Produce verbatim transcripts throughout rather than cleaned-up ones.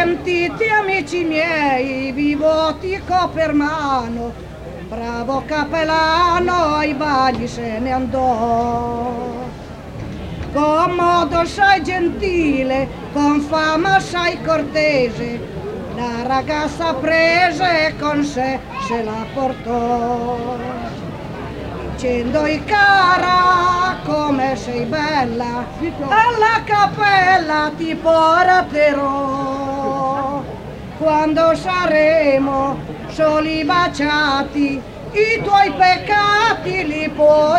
Sentite amici miei, vi votico per mano, un bravo cappellano ai bagli se ne andò. Con modo assai gentile, con fama assai cortese, la ragazza prese e con sé se la portò. Dicendogli cara, come sei bella, alla cappella ti porterò. Quando saremo soli baciati, i tuoi peccati li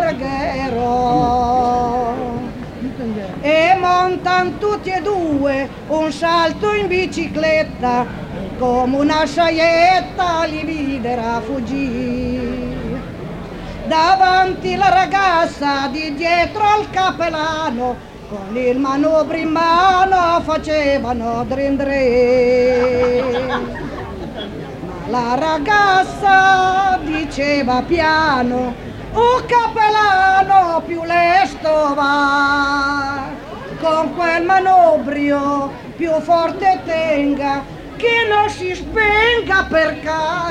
porgerò. E montan tutti e due un salto in bicicletta, come una saietta li videro fuggire. Davanti la ragazza, di dietro al cappellano, con il manubrio in mano facevano drin drin. Ma la ragazza diceva piano: "Oh cappellano, più lesto va, con quel manubrio più forte tenga, che non si spenga per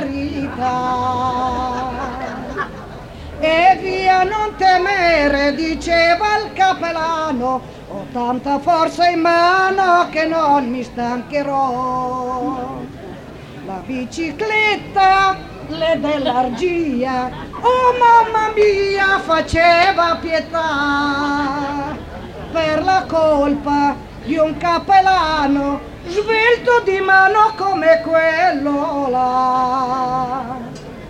carità." E via, non temere, diceva il cappellano, ho tanta forza in mano che non mi stancherò. La bicicletta le dell'argia, oh mamma mia, faceva pietà per la colpa di un cappellano svelto di mano come quello là.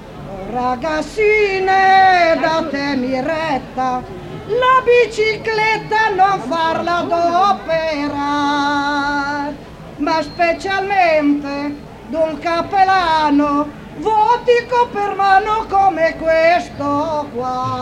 Ragazzine, datemi retta, la bicicletta non farla d'opera, ma specialmente d'un cappellano votico per mano come questo qua.